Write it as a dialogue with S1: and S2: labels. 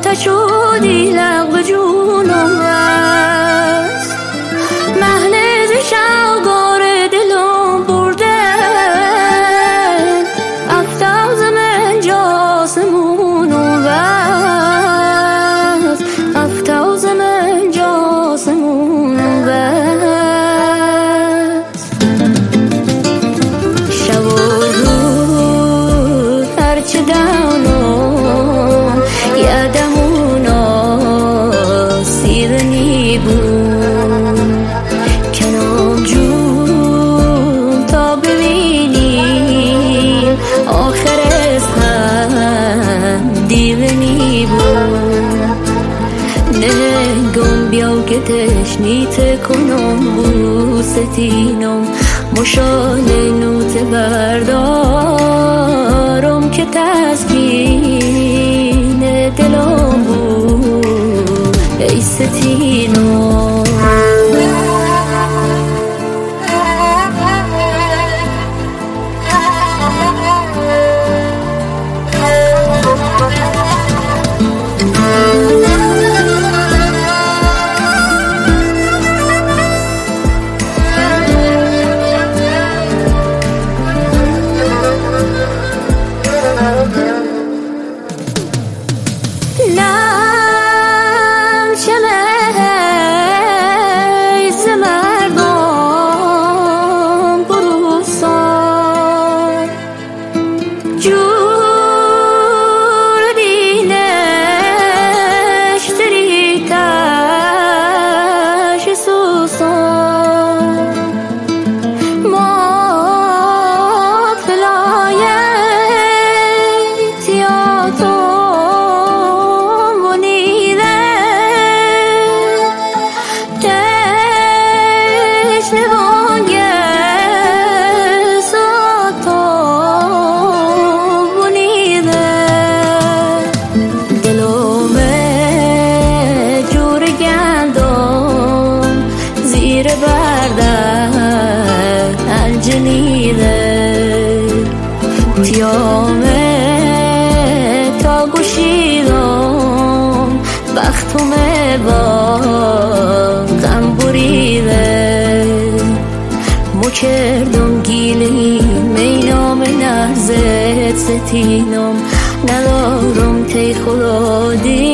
S1: تا شدی لغو جونم است محنز شوگار دلم بردن افتاز من جاسمونم است افتاز من جاسمونم است شب و روز هرچه دانم یادمون آسیدنی بود کنم جون تا ببینیم آخر از هم دیدنی بود نگم بیا که تشنیت کنم بوستینم مشال نوت بردارم که تسکین دلم بود ای ستینم تیامه تا گوشیدم بختمه با غم بریده مکردم گیلی مینام نرزت ستینم ندارم تی خدا دی